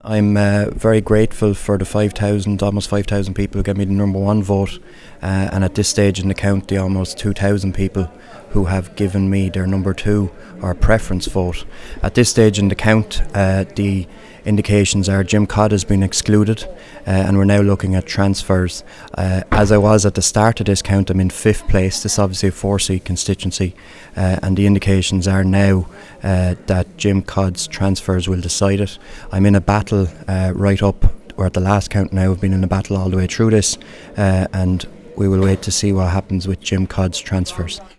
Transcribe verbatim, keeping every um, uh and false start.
I'm uh, very grateful for the five thousand, almost five thousand people who gave me the number one vote, uh, and at this stage in the count, the almost two thousand people who have given me their number two or preference vote. At this stage in the count, uh, the indications are Jim Codd has been excluded, uh, and we're now looking at transfers. Uh, as I was at the start of this count, I'm in fifth place. This is obviously a four-seat constituency, uh, and the indications are now uh, that Jim Codd's transfers will decide it. I'm in a battle uh, right up, we're at the last count now, I've been in a battle all the way through this, uh, and we will wait to see what happens with Jim Codd's transfers.